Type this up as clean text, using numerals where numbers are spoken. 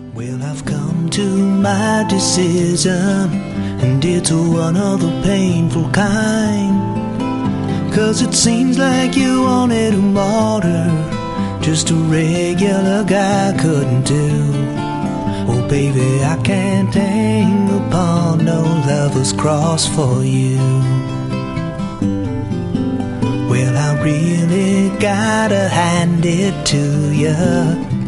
Well, I've come to my decision, and it's one of the painful kind. 'Cause it seems like you wanted more, just a regular guy couldn't do. Oh baby, I can't hang upon no lover's cross for you. Well, I really gotta hand it to you.